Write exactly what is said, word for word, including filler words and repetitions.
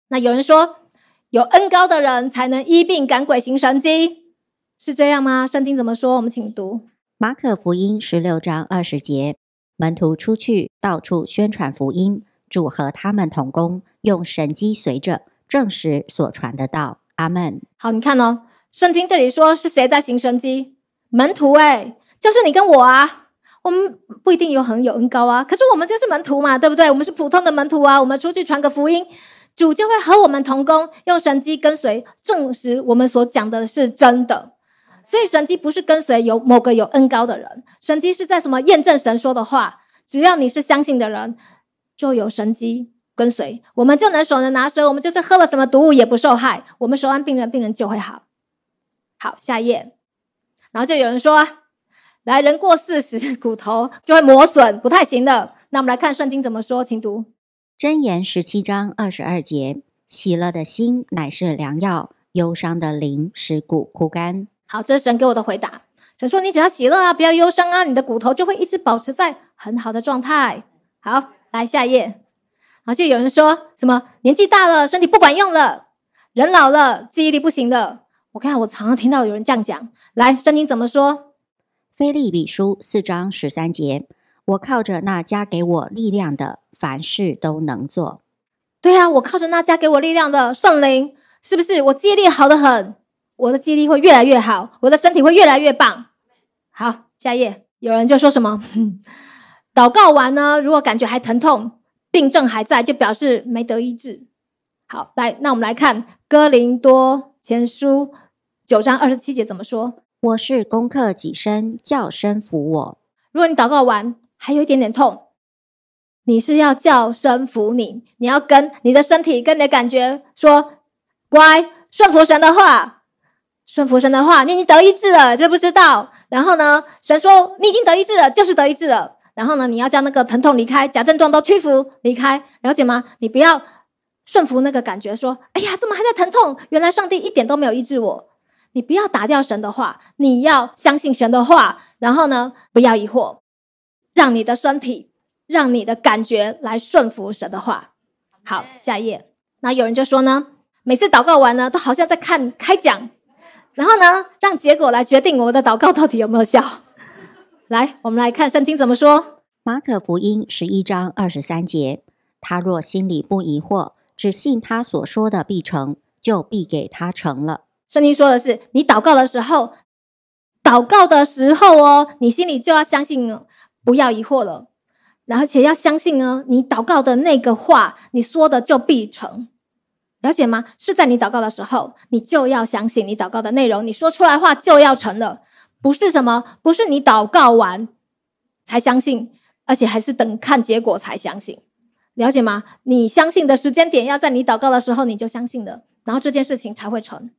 那有人说，有恩膏的人才能医病赶鬼行神迹，是这样吗？圣经怎么说？我们请读马可福音十六章二十节，门徒出去，到处宣传福音，主和他们同工，用神机随着，证实所传的道。阿们。 好，你看哦，圣经这里说是谁在行神迹？门徒诶，就是你跟我啊。我们不一定有很有恩膏啊，可是我们就是门徒嘛，对不对？我们是普通的门徒啊，我们出去传个福音，主就会和我们同工，用神迹跟随，证实我们所讲的是真的。所以神迹不是跟随有某个有恩膏的人，神迹是在什么验证神说的话。只要你是相信的人，就有神迹跟随，我们就能手能拿蛇，我们就是喝了什么毒物也不受害，我们手按病人，病人就会好。好，下一页。然后就有人说，来，人过四十，骨头就会磨损，不太行的。那我们来看圣经怎么说，请读箴言十七章二十二节，喜乐的心乃是良药，忧伤的灵使骨枯干。 好，这是神给我的回答。神说你只要喜乐啊，不要忧伤啊，你的骨头就会一直保持在很好的状态。好，来下一页。然后就有人说什么年纪大了，身体不管用了，人老了，记忆力不行了。我看我常常听到有人这样讲。来，圣经怎么说？ 腓立比书四章十三节，我靠着那加给我力量的，凡事都能做。 对啊，我靠着那加给我力量的圣灵，是不是我记忆力好得很？我的记忆力会越来越好，我的身体会越来越棒。好，下一页。有人就说什么祷告完呢，如果感觉还疼痛，病症还在，就表示没得医治。好，来，那我们来看哥林多前书九章二十七节怎么说？ 我是攻克己身，叫身服我。 如果你祷告完还有一点点痛，你是要叫身服你，你要跟你的身体跟你的感觉说，乖，顺服神的话，顺服神的话，你已经得医治了，知不知道？然后呢，神说你已经得医治了，就是得医治了。然后呢，你要叫那个疼痛离开，假症状都屈服离开，了解吗？你不要顺服那个感觉说，哎呀，怎么还在疼痛？原来上帝一点都没有医治我。你不要打掉神的话，你要相信神的话，然后呢，不要疑惑，让你的身体，让你的感觉来顺服神的话。好，下一页。那有人就说呢，每次祷告完呢，都好像在看开讲，然后呢，让结果来决定我们的祷告到底有没有效。来，我们来看圣经怎么说。 马可福音十一章二十三节，他若心里不疑惑，只信他所说的必成，就必给他成了。 圣经说的是，你祷告的时候，祷告的时候哦，你心里就要相信，不要疑惑了，而且要相信呢，你祷告的那个话，你说的就必成，了解吗？是在你祷告的时候，你就要相信你祷告的内容，你说出来话就要成了，不是什么，不是你祷告完才相信，而且还是等看结果才相信，了解吗？你相信的时间点要在你祷告的时候你就相信了，然后这件事情才会成。